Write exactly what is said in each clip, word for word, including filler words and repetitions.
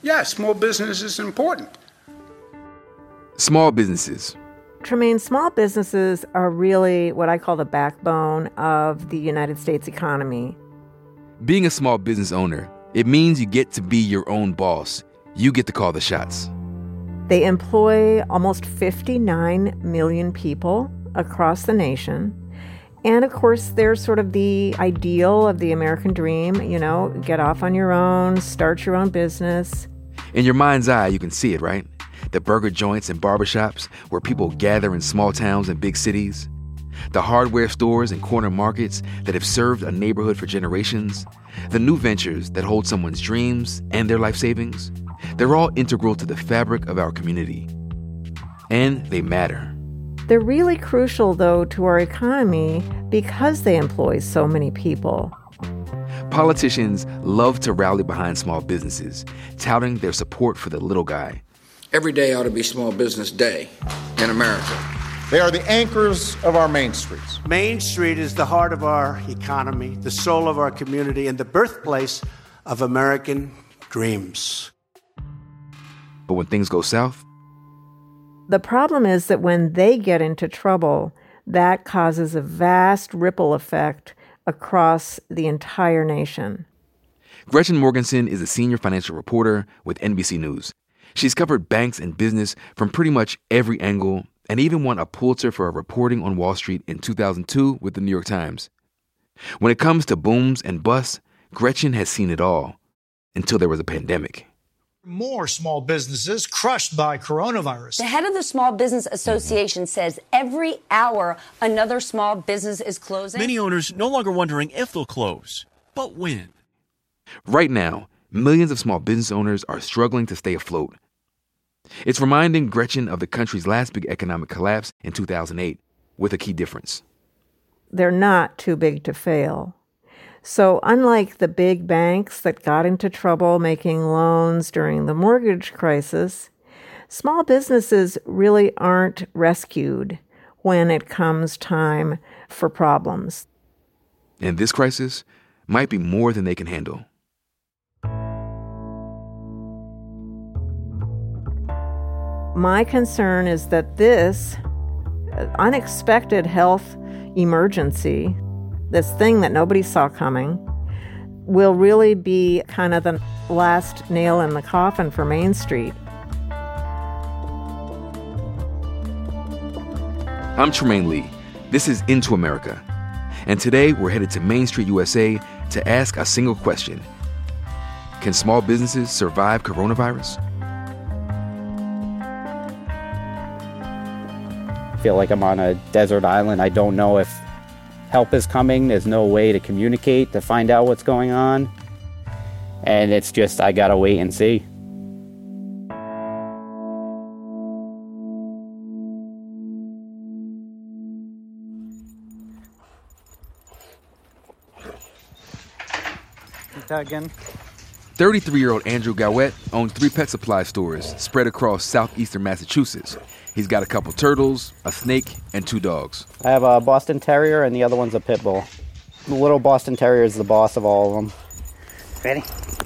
Yeah, small business is important. Small businesses. Tremaine, small businesses are really what I call the backbone of the United States economy. Being a small business owner, it means you get to be your own boss. You get to call the shots. They employ almost fifty-nine million people across the nation. And of course, they're sort of the ideal of the American dream, you know, get off on your own, start your own business. In your mind's eye, you can see it, right? The burger joints and barbershops where people gather in small towns and big cities. The hardware stores and corner markets that have served a neighborhood for generations. The new ventures that hold someone's dreams and their life savings. They're all integral to the fabric of our community. And they matter. They're really crucial, though, to our economy because they employ so many people. Politicians love to rally behind small businesses, touting their support for the little guy. Every day ought to be Small Business Day in America. They are the anchors of our main streets. Main Street is the heart of our economy, the soul of our community, and the birthplace of American dreams. But when things go south? The problem is that when they get into trouble, that causes a vast ripple effect across the entire nation. Gretchen Morgenson is a senior financial reporter with N B C News. She's covered banks and business from pretty much every angle and even won a Pulitzer for her reporting on Wall Street in two thousand two with the New York Times. When it comes to booms and busts, Gretchen has seen it all until there was a pandemic. More small businesses crushed by coronavirus. The head of the Small Business Association mm-hmm. says every hour another small business is closing. Many owners no longer wondering if they'll close, but when. Right now, millions of small business owners are struggling to stay afloat. It's reminding Gretchen of the country's last big economic collapse in two thousand eight, with a key difference. They're not too big to fail. So unlike the big banks that got into trouble making loans during the mortgage crisis, small businesses really aren't rescued when it comes time for problems. And this crisis might be more than they can handle. My concern is that this unexpected health emergency, this thing that nobody saw coming, will really be kind of the last nail in the coffin for Main Street. I'm Tremaine Lee. This is Into America. And today we're headed to Main Street, U S A to ask a single question. Can small businesses survive coronavirus? I feel like I'm on a desert island. I don't know if help is coming. There's no way to communicate, to find out what's going on. And it's just, I gotta wait and see. Again. thirty-three-year-old Andrew Gowett owns three pet supply stores spread across southeastern Massachusetts. He's got a couple turtles, a snake, and two dogs. I have a Boston Terrier, and the other one's a pit bull. The little Boston Terrier is the boss of all of them. Ready?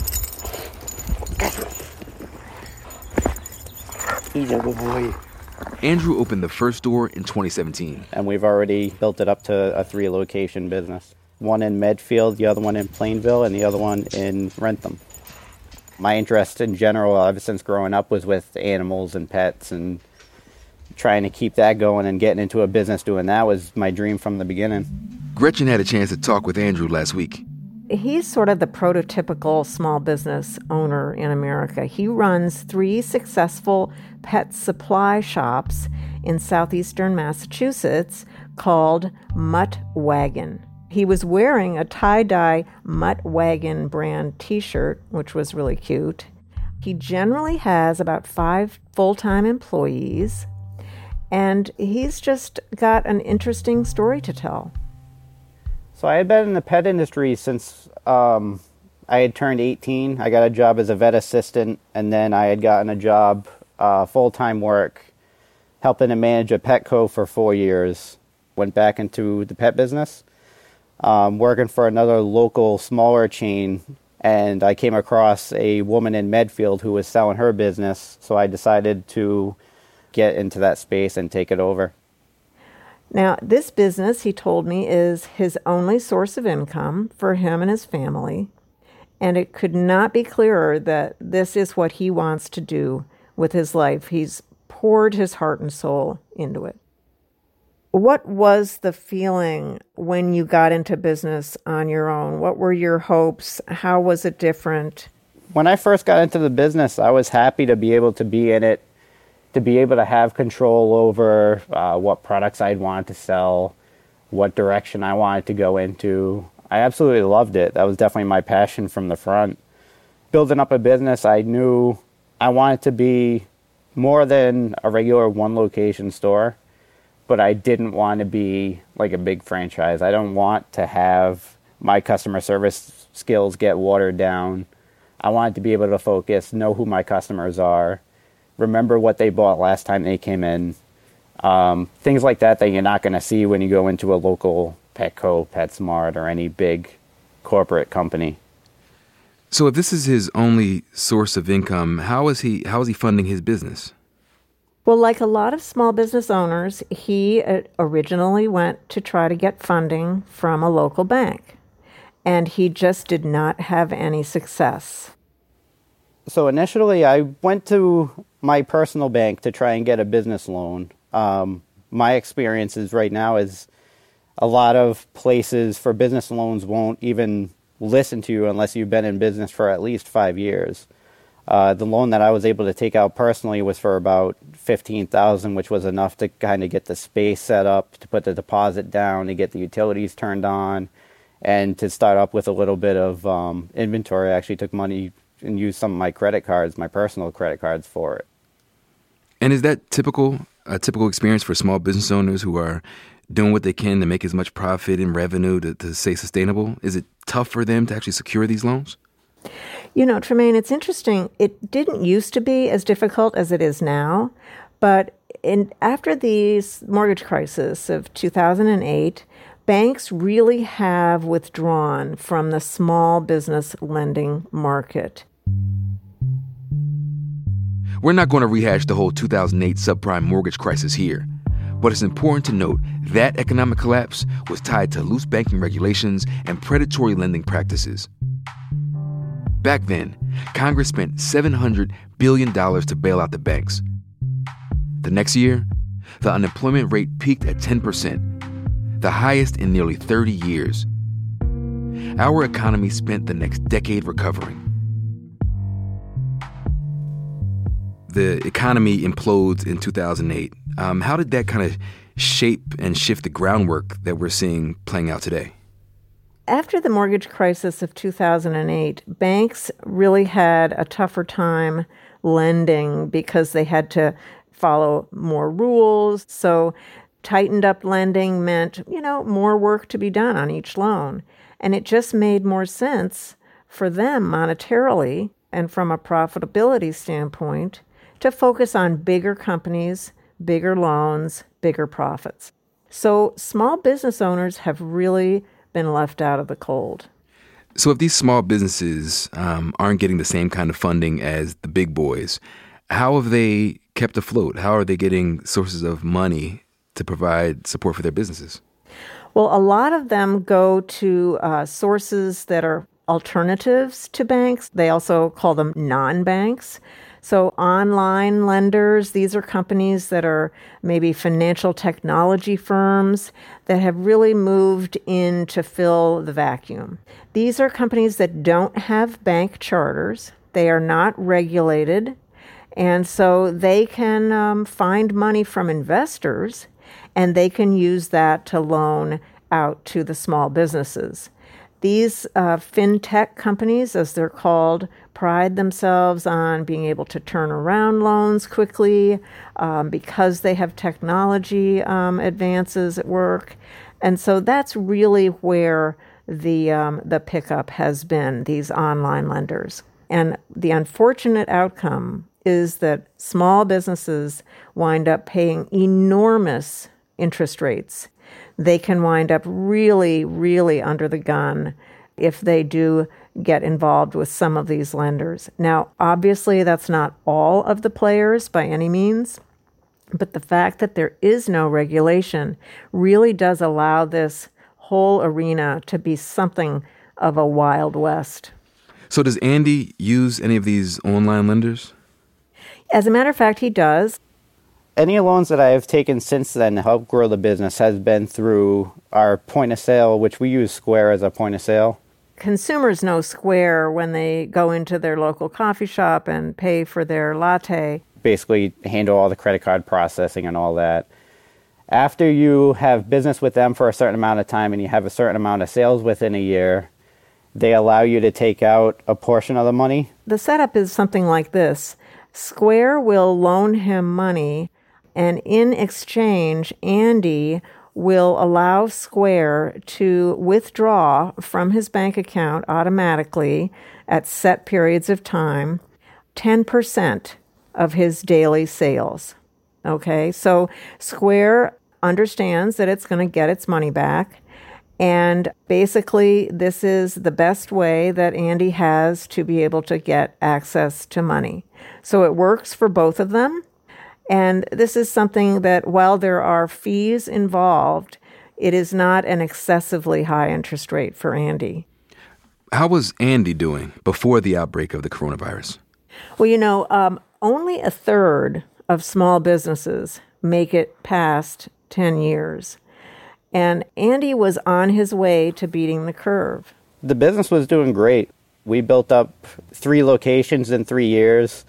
He's a good boy. Andrew opened the first store in twenty seventeen. And we've already built it up to a three-location business. One in Medfield, the other one in Plainville, and the other one in Rentham. My interest in general, ever since growing up, was with animals and pets, and trying to keep that going and getting into a business doing that was my dream from the beginning. Gretchen had a chance to talk with Andrew last week. He's sort of the prototypical small business owner in America. He runs three successful pet supply shops in southeastern Massachusetts called Mutt Wagon. He was wearing a tie-dye Mutt Wagon brand t-shirt, which was really cute. He generally has about five full-time employees, and he's just got an interesting story to tell. So I had been in the pet industry since um, I had turned eighteen. I got a job as a vet assistant, and then I had gotten a job, uh, full-time work, helping to manage a Petco for four years. Went back into the pet business, um, working for another local, smaller chain And I came across a woman in Medfield who was selling her business, so I decided to get into that space and take it over. Now, this business, he told me, is his only source of income for him and his family, and it could not be clearer that this is what he wants to do with his life. He's poured his heart and soul into it. What was the feeling when you got into business on your own? What were your hopes? How was it different? When I first got into the business, I was happy to be able to be in it, to be able to have control over uh, what products I'd want to sell, what direction I wanted to go into. I absolutely loved it. That was definitely my passion from the front. Building up a business, I knew I wanted to be more than a regular one-location store, but I didn't want to be like a big franchise. I don't want to have my customer service skills get watered down. I wanted to be able to focus, know who my customers are, remember what they bought last time they came in. Um, things like that that you're not going to see when you go into a local Petco, PetSmart, or any big corporate company. So if this is his only source of income, how is he how is he funding his business? Well, like a lot of small business owners, he originally went to try to get funding from a local bank, and he just did not have any success. So initially, I went to my personal bank to try and get a business loan. Um, my experiences right now is a lot of places for business loans won't even listen to you unless you've been in business for at least five years. Uh, the loan that I was able to take out personally was for about fifteen thousand dollars, which was enough to kind of get the space set up, to put the deposit down, to get the utilities turned on, and to start up with a little bit of um, inventory. I actually took money and used some of my credit cards, my personal credit cards for it. And is that typical, a typical experience for small business owners who are doing what they can to make as much profit and revenue to, to stay sustainable? Is it tough for them to actually secure these loans? You know, Tremaine, it's interesting. It didn't used to be as difficult as it is now, but in, after the mortgage crisis of two thousand eight, banks really have withdrawn from the small business lending market. We're not going to rehash the whole two thousand eight subprime mortgage crisis here, but it's important to note that economic collapse was tied to loose banking regulations and predatory lending practices. Back then, Congress spent seven hundred billion dollars to bail out the banks. The next year, the unemployment rate peaked at ten percent, the highest in nearly thirty years. Our economy spent the next decade recovering. The economy implodes in two thousand eight. Um, how did that kind of shape and shift the groundwork that we're seeing playing out today? After the mortgage crisis of two thousand eight, banks really had a tougher time lending because they had to follow more rules. So tightened up lending meant, you know, more work to be done on each loan. And it just made more sense for them monetarily and from a profitability standpoint to focus on bigger companies, bigger loans, bigger profits. So small business owners have really been left out of the cold. So if these small businesses um, aren't getting the same kind of funding as the big boys, how have they kept afloat? How are they getting sources of money to provide support for their businesses? Well, a lot of them go to uh, sources that are alternatives to banks. They also call them non-banks. So online lenders, these are companies that are maybe financial technology firms that have really moved in to fill the vacuum. These are companies that don't have bank charters. They are not regulated. And so they can um, find money from investors, and they can use that to loan out to the small businesses. These uh, fintech companies, as they're called, pride themselves on being able to turn around loans quickly um, because they have technology um, advances at work. And so that's really where the um, the pickup has been, these online lenders. And the unfortunate outcome is that small businesses wind up paying enormous interest rates. They can wind up really, really under the gun if they do get involved with some of these lenders. Now, obviously, that's not all of the players by any means, but the fact that there is no regulation really does allow this whole arena to be something of a Wild West. So does Andy use any of these online lenders? As a matter of fact, he does. Any loans that I have taken since then to help grow the business has been through our point of sale, which we use Square as a point of sale. Consumers know Square when they go into their local coffee shop and pay for their latte. Basically handle all the credit card processing and all that. After you have business with them for a certain amount of time and you have a certain amount of sales within a year, they allow you to take out a portion of the money. The setup is something like this. Square will loan him money, and in exchange, Andy will allow Square to withdraw from his bank account automatically at set periods of time ten percent of his daily sales. Okay, so Square understands that it's going to get its money back. And basically, this is the best way that Andy has to be able to get access to money. So it works for both of them. And this is something that, while there are fees involved, it is not an excessively high interest rate for Andy. How was Andy doing before the outbreak of the coronavirus? Well, you know, um, only a third of small businesses make it past ten years. And Andy was on his way to beating the curve. The business was doing great. We built up three locations in three years.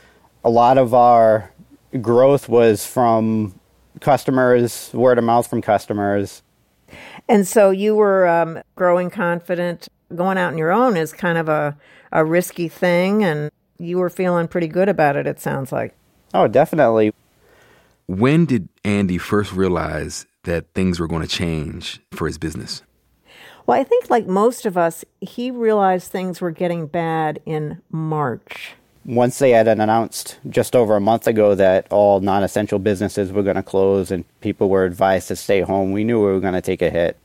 A lot of our growth was from customers, word of mouth from customers. And so you were um, growing confident. Going out on your own is kind of a, a risky thing, and you were feeling pretty good about it, it sounds like. Oh, definitely. When did Andy first realize that things were going to change for his business? Well, I think like most of us, he realized things were getting bad in March. Once they had announced just over a month ago that all non-essential businesses were going to close and people were advised to stay home, we knew we were going to take a hit.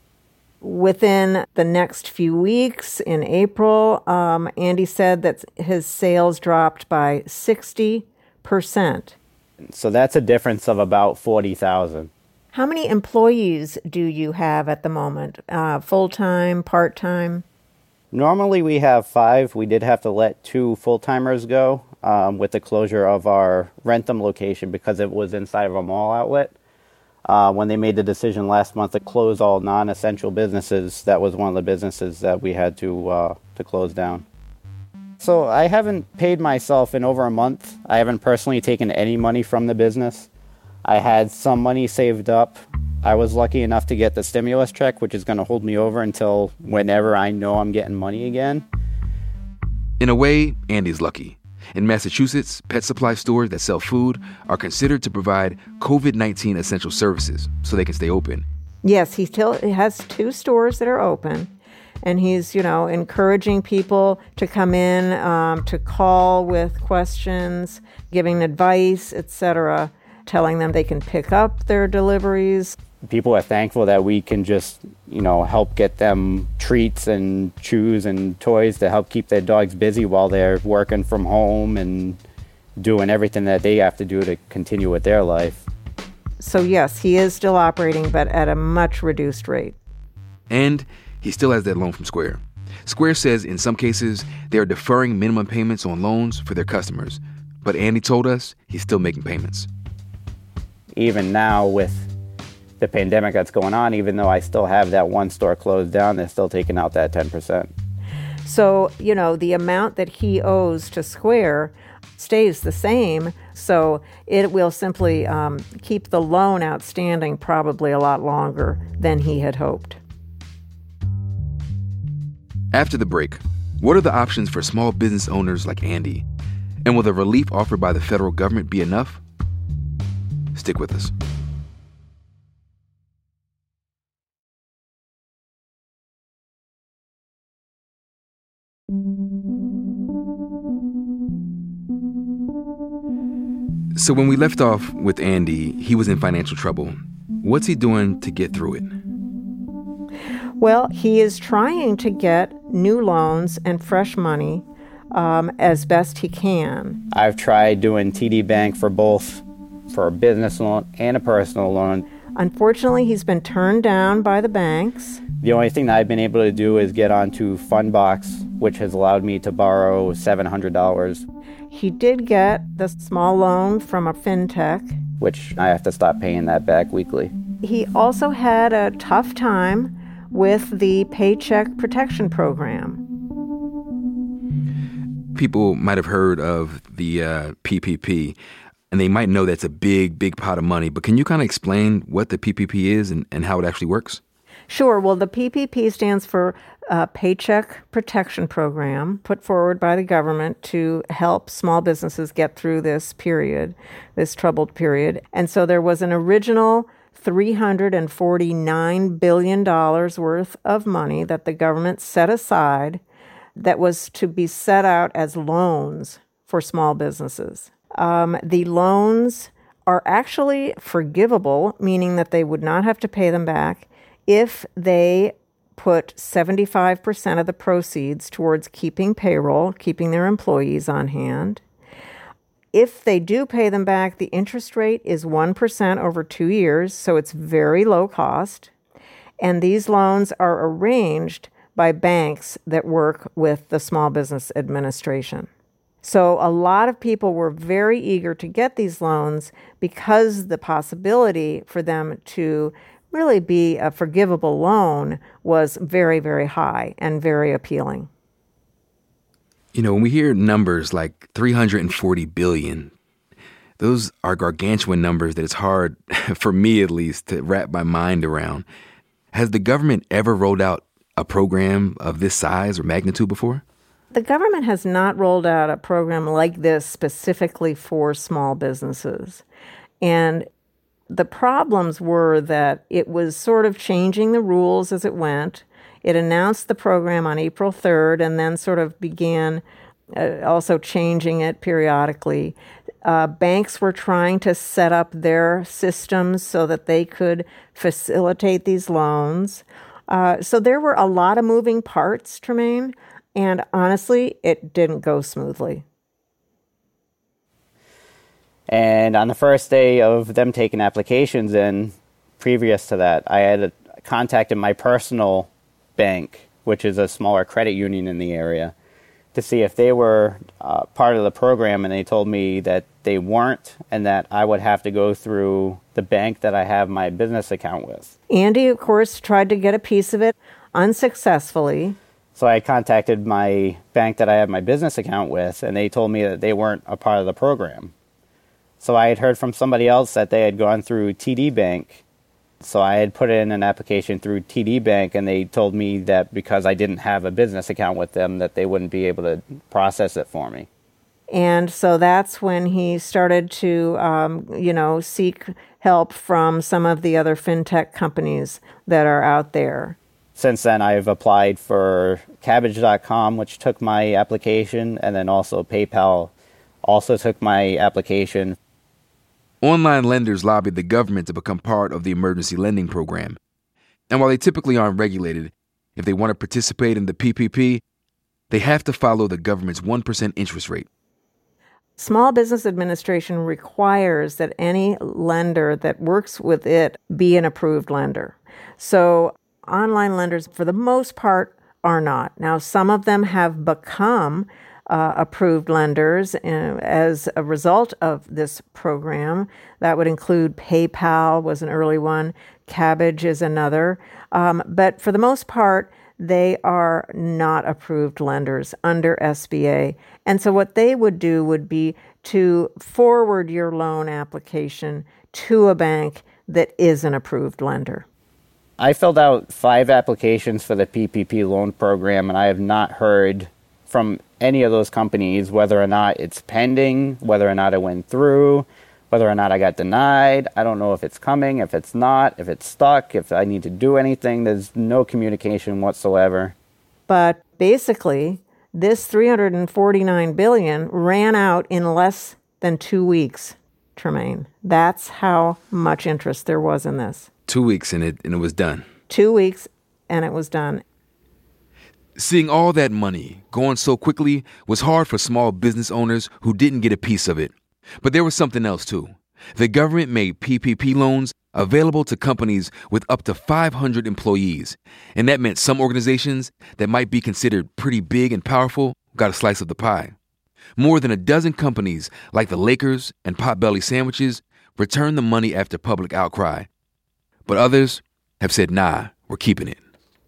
Within the next few weeks, in April, um, Andy said that his sales dropped by sixty percent. So that's a difference of about forty thousand. How many employees do you have at the moment? Uh, full-time, part-time? Normally we have five. We did have to let two full-timers go um, with the closure of our Rentham location because it was inside of a mall outlet. Uh, when they made the decision last month to close all non-essential businesses, that was one of the businesses that we had to uh, to close down. So I haven't paid myself in over a month. I haven't personally taken any money from the business. I had some money saved up. I was lucky enough to get the stimulus check, which is going to hold me over until whenever I know I'm getting money again. In a way, Andy's lucky. In Massachusetts, pet supply stores that sell food are considered to provide covid nineteen essential services so they can stay open. Yes, he still he has two stores that are open. And he's, you know, encouraging people to come in, um, to call with questions, giving advice, et cetera, telling them they can pick up their deliveries. People are thankful that we can just, you know, help get them treats and chews and toys to help keep their dogs busy while they're working from home and doing everything that they have to do to continue with their life. So, yes, he is still operating, but at a much reduced rate. And he still has that loan from Square. Square says in some cases they are deferring minimum payments on loans for their customers. But Andy told us he's still making payments. Even now with the pandemic that's going on, even though I still have that one store closed down, they're still taking out that ten percent. So, you know, the amount that he owes to Square stays the same. So it will simply um, keep the loan outstanding probably a lot longer than he had hoped. After the break, what are the options for small business owners like Andy? And will the relief offered by the federal government be enough? Stick with us. So when we left off with Andy, he was in financial trouble. What's he doing to get through it? Well, he is trying to get new loans and fresh money um, as best he can. I've tried doing T D Bank for both, for a business loan and a personal loan. Unfortunately, he's been turned down by the banks. The only thing that I've been able to do is get onto Fundbox, which has allowed me to borrow seven hundred dollars. He did get the small loan from a fintech, which I have to stop paying that back weekly. He also had a tough time with the Paycheck Protection Program. People might have heard of the uh, P P P, and they might know that's a big, big pot of money. But can you kind of explain what the P P P is and, and how it actually works? Sure. Well, the P P P stands for uh, Paycheck Protection Program, put forward by the government to help small businesses get through this period, this troubled period. And so there was an original three hundred forty-nine billion dollars worth of money that the government set aside that was to be set out as loans for small businesses. Um, the loans are actually forgivable, meaning that they would not have to pay them back if they put seventy-five percent of the proceeds towards keeping payroll, keeping their employees on hand. If they do pay them back, the interest rate is one percent over two years, so it's very low cost. And these loans are arranged by banks that work with the Small Business Administration. So a lot of people were very eager to get these loans because the possibility for them to really be a forgivable loan was very, very high and very appealing. You know, when we hear numbers like three hundred forty billion dollars, those are gargantuan numbers that it's hard, for me at least, to wrap my mind around. Has the government ever rolled out a program of this size or magnitude before? The government has not rolled out a program like this specifically for small businesses. And the problems were that it was sort of changing the rules as it went. It announced the program on April third and then sort of began uh, also changing it periodically. Uh, banks were trying to set up their systems so that they could facilitate these loans. Uh, so there were a lot of moving parts, Tremaine, and honestly, it didn't go smoothly. And on the first day of them taking applications in, previous to that, I had contacted my personal bank, which is a smaller credit union in the area, to see if they were uh, part of the program, and they told me that they weren't and that I would have to go through the bank that I have my business account with. Andy, of course, tried to get a piece of it unsuccessfully. So I contacted my bank that I have my business account with, and they told me that they weren't a part of the program. So I had heard from somebody else that they had gone through T D Bank. So I had put in an application through T D Bank, and they told me that because I didn't have a business account with them, that they wouldn't be able to process it for me. And so that's when he started to, um, you know, seek help from some of the other fintech companies that are out there. Since then, I've applied for Kabbage dot com, which took my application, and then also PayPal also took my application. Online lenders lobbied the government to become part of the emergency lending program. And while they typically aren't regulated, if they want to participate in the P P P, they have to follow the government's one percent interest rate. Small Business Administration requires that any lender that works with it be an approved lender. So online lenders, for the most part, are not. Now, some of them have become uh, approved lenders uh, as a result of this program. That would include PayPal was an early one. Kabbage is another. Um, but for the most part, they are not approved lenders under S B A. And so what they would do would be to forward your loan application to a bank that is an approved lender. I filled out five applications for the P P P loan program, and I have not heard from any of those companies whether or not it's pending, whether or not it went through, whether or not I got denied. I don't know if it's coming, if it's not, if it's stuck, if I need to do anything. There's no communication whatsoever. But basically, this three hundred forty-nine billion dollars ran out in less than two weeks, Tremaine. That's how much interest there was in this. Two weeks and it and it was done. Two weeks, and it was done. Seeing all that money going so quickly was hard for small business owners who didn't get a piece of it. But there was something else, too. The government made P P P loans available to companies with up to five hundred employees. And that meant some organizations that might be considered pretty big and powerful got a slice of the pie. More than a dozen companies like the Lakers and Potbelly Sandwiches returned the money after public outcry. But others have said, nah, we're keeping it.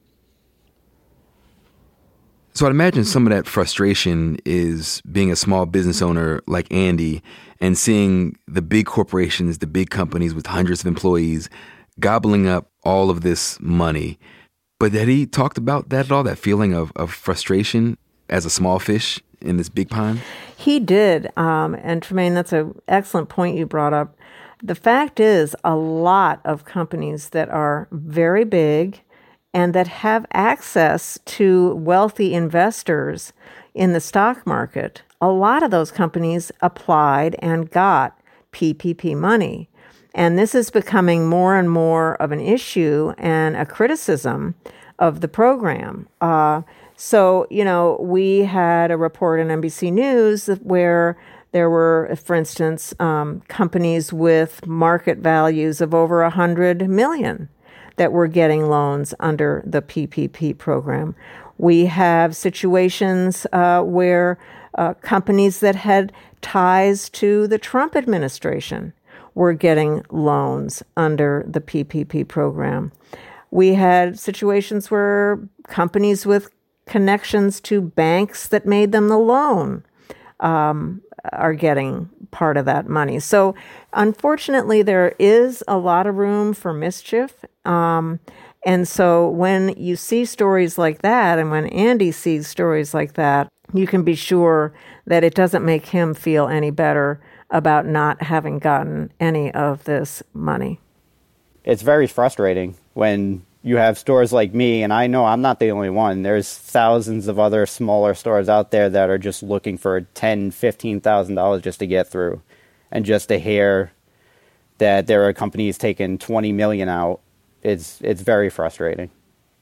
So I'd imagine some of that frustration is being a small business owner like Andy and seeing the big corporations, the big companies with hundreds of employees gobbling up all of this money. But had he talked about that at all, that feeling of, of frustration as a small fish in this big pond? He did. Um, and Tremaine, that's an excellent point you brought up. The fact is, a lot of companies that are very big and that have access to wealthy investors in the stock market, a lot of those companies applied and got P P P money. And this is becoming more and more of an issue and a criticism of the program. Uh, so, you know, we had a report on N B C News where there were, for instance, um, companies with market values of over one hundred million that were getting loans under the P P P program. We have situations uh, where uh, companies that had ties to the Trump administration were getting loans under the P P P program. We had situations where companies with connections to banks that made them the loan um, are getting part of that money. So unfortunately, there is a lot of room for mischief. Um, and so when you see stories like that, and when Andy sees stories like that, you can be sure that it doesn't make him feel any better about not having gotten any of this money. It's very frustrating when you have stores like me, and I know I'm not the only one. There's thousands of other smaller stores out there that are just looking for ten thousand dollars, fifteen thousand dollars just to get through. And just to hear that there are companies taking twenty million dollars out, it's, it's very frustrating.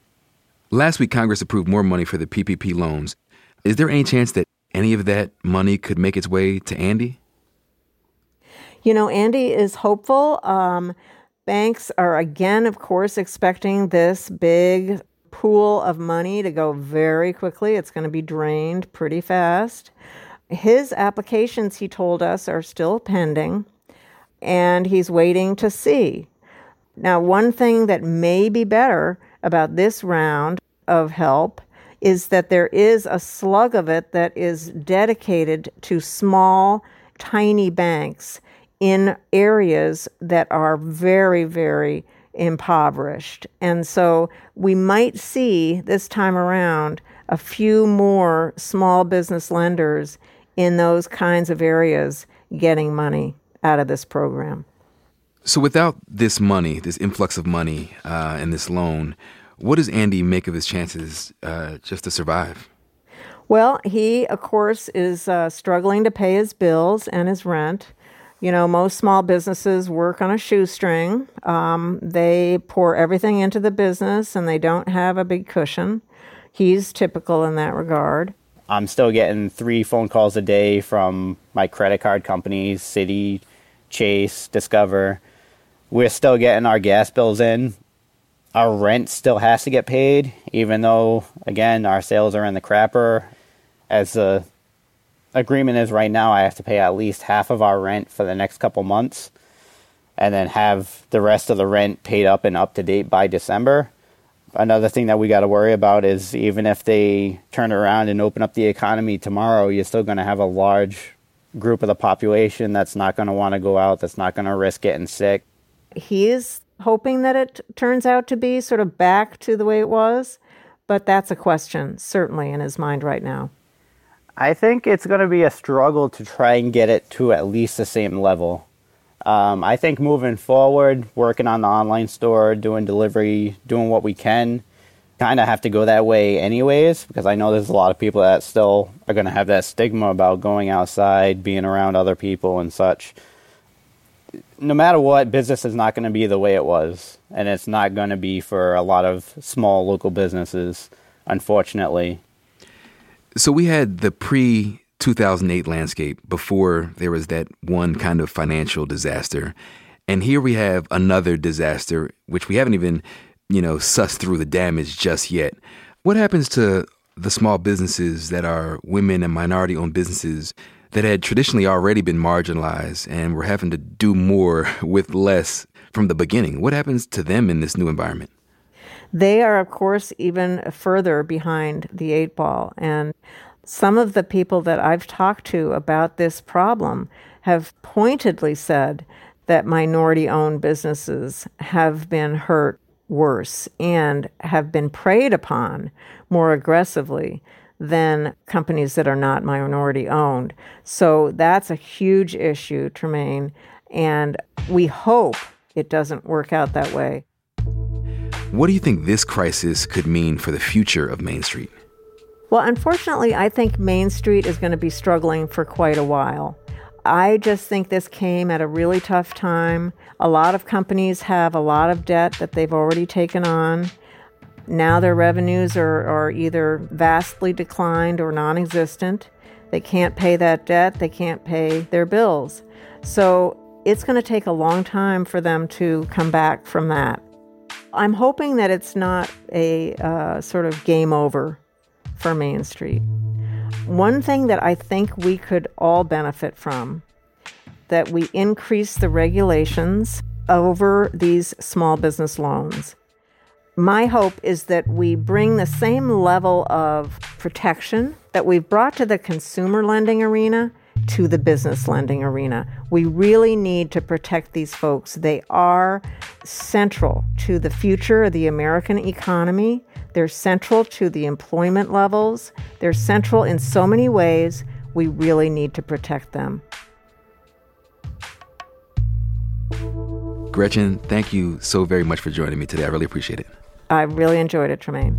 Last week, Congress approved more money for the P P P loans. Is there any chance that any of that money could make its way to Andy? You know, Andy is hopeful. Um, banks are, again, of course, expecting this big pool of money to go very quickly. It's going to be drained pretty fast. His applications, he told us, are still pending, and he's waiting to see. Now, one thing that may be better about this round of help is that there is a slug of it that is dedicated to small, tiny banks in areas that are very, very impoverished. And so we might see this time around a few more small business lenders in those kinds of areas getting money out of this program. So without this money, this influx of money uh, and this loan, what does Andy make of his chances uh, just to survive? Well, he, of course, is uh, struggling to pay his bills and his rent. You know, most small businesses work on a shoestring. Um, they pour everything into the business and they don't have a big cushion. He's typical in that regard. I'm still getting three phone calls a day from my credit card companies, Citi, Chase, Discover. We're still getting our gas bills in. Our rent still has to get paid, even though, again, our sales are in the crapper. As the agreement is right now, I have to pay at least half of our rent for the next couple months and then have the rest of the rent paid up and up to date by December. Another thing that we got to worry about is even if they turn around and open up the economy tomorrow, you're still going to have a large group of the population that's not going to want to go out, that's not going to risk getting sick. He is hoping that it turns out to be sort of back to the way it was, but that's a question certainly in his mind right now. I think it's going to be a struggle to try and get it to at least the same level. Um, I think moving forward, working on the online store, doing delivery, doing what we can, kind of have to go that way anyways, because I know there's a lot of people that still are going to have that stigma about going outside, being around other people and such. no matter what, business is not going to be the way it was. And it's not going to be for a lot of small local businesses, unfortunately. So we had the pre two thousand eight landscape before there was that one kind of financial disaster. And here we have another disaster, which we haven't even, you know, sussed through the damage just yet. What happens to the small businesses that are women and minority-owned businesses that had traditionally already been marginalized and were having to do more with less from the beginning? What happens to them in this new environment? They are, of course, even further behind the eight ball. And some of the people that I've talked to about this problem have pointedly said that minority-owned businesses have been hurt worse and have been preyed upon more aggressively than companies that are not minority-owned. So that's a huge issue, Tremaine, and we hope it doesn't work out that way. What do you think this crisis could mean for the future of Main Street? Well, unfortunately, I think Main Street is going to be struggling for quite a while. I just think this came at a really tough time. A lot of companies have a lot of debt that they've already taken on. Now their revenues are, are either vastly declined or non-existent. They can't pay that debt. They can't pay their bills. So it's going to take a long time for them to come back from that. I'm hoping that it's not a uh, sort of game over for Main Street. One thing that I think we could all benefit from, that we increase the regulations over these small business loans. My hope is that we bring the same level of protection that we've brought to the consumer lending arena to the business lending arena. We really need to protect these folks. They are central to the future of the American economy. They're central to the employment levels. They're central in so many ways. We really need to protect them. Gretchen, thank you so very much for joining me today. I really appreciate it. I really enjoyed it, Tremaine.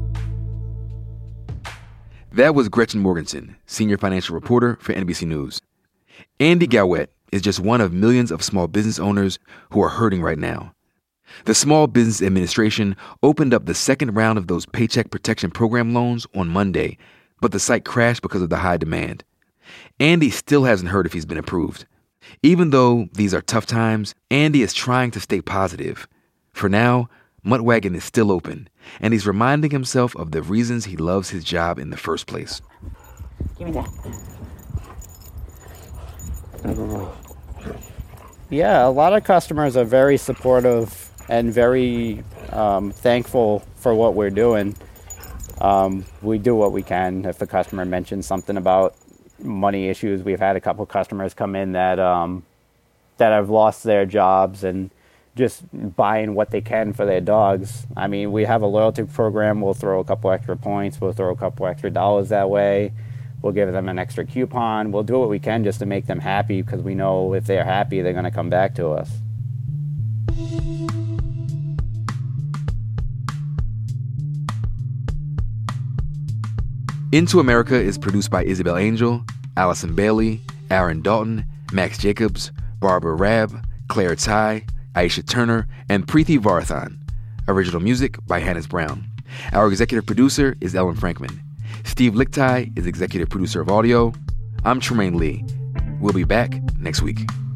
That was Gretchen Morgenson, senior financial reporter for N B C News. Andy Gowett is just one of millions of small business owners who are hurting right now. The Small Business Administration opened up the second round of those Paycheck Protection Program loans on Monday, but the site crashed because of the high demand. Andy still hasn't heard if he's been approved. Even though these are tough times, Andy is trying to stay positive. For now, Muttwagon is still open, and he's reminding himself of the reasons he loves his job in the first place. Give me that. Yeah, a lot of customers are very supportive and very um, thankful for what we're doing. Um, we do what we can. If a customer mentions something about money issues, we've had a couple customers come in that um, that have lost their jobs and just buying what they can for their dogs. I mean, we have a loyalty program. We'll throw a couple extra points. We'll throw a couple extra dollars that way. We'll give them an extra coupon. We'll do what we can just to make them happy because we know if they're happy, they're going to come back to us. Into America is produced by Isabel Angel, Allison Bailey, Aaron Dalton, Max Jacobs, Barbara Rabb, Claire Ty, Aisha Turner, and Preeti Varathan. Original music by Hannes Brown. Our executive producer is Ellen Frankman. Steve Lichtai is executive producer of audio. I'm Tremaine Lee. We'll be back next week.